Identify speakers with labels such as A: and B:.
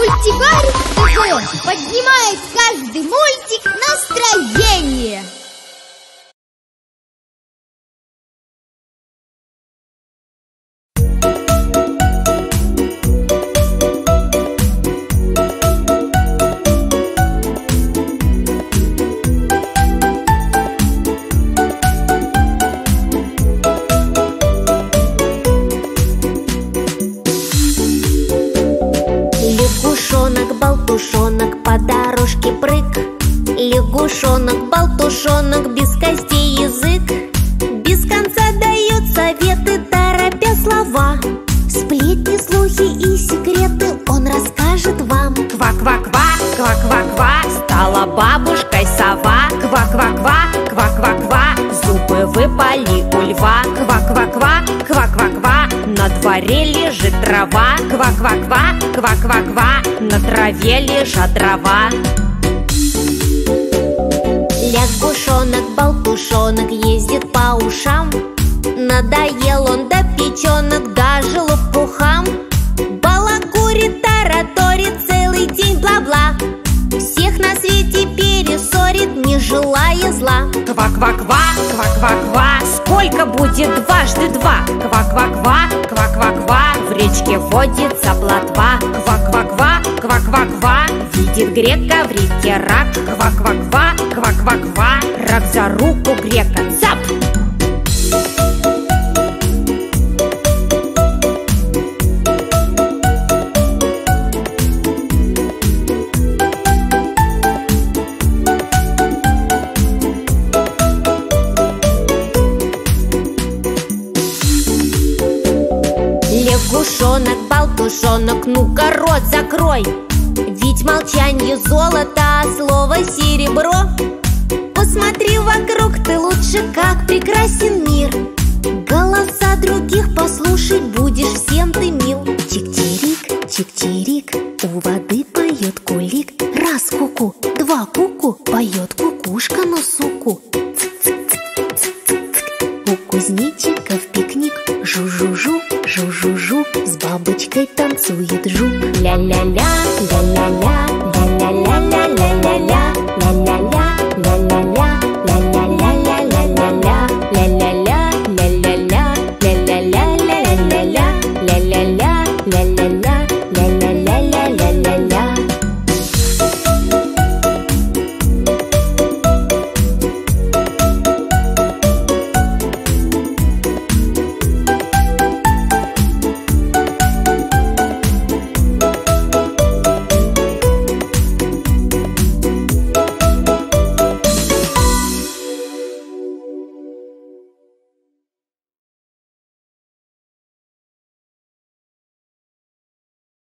A: Мультиварик ТВ поднимает каждый мультик настроение.
B: Лягушонок-болтушонок по дорожке прыг. Лягушонок-болтушонок без костей язык. Без конца дает советы, торопя слова. Сплетни, слухи и секреты он расскажет вам.
C: Ква-ква-ква, ква-ква-ква, стала бабушкой сова. Ква-ква-ква, ква-ква-ква, зубы выпали у льва. Ква-ква-ква, ква-ква-ква, на дворе лежит трава. Ква-ква-ква, ква-ква-ква, на траве лежат дрова.
B: Лягушонок-болтушонок ездит по ушам. Надоел он до печенок, даже лопухам. Балагурит, тараторит целый день бла-бла. Всех на свете перессорит, не желая зла.
C: Ква-ква-ква, ква-ква-ква, сколько будет дважды два? Ква-ква-ква, ква-ква-ква, в речке водится плотва. Ква-ква-ква, ква-ква-ква, видит грек, говорит рак. Ква-ква-ква, ква-ква-ква, рак за руку грека цап!
B: Лягушонок-болтушонок, ну-ка рот закрой. Ведь молчанье золото, а слово серебро. Посмотри вокруг, ты лучше, как прекрасен мир. Голоса других послушай, будешь всем ты мил. Чик-чирик, чик-чирик, у воды поет кулик. Раз ку-ку, два ку-ку, поет кукушка на суку. У кузнечиков пикник. Жу-жу-жу, жу-жу-жу, с бабочкой танцует жук. Ля-ля-ля, ля-ля-ля, ля-ля-ля-ля-ля-ля-ля.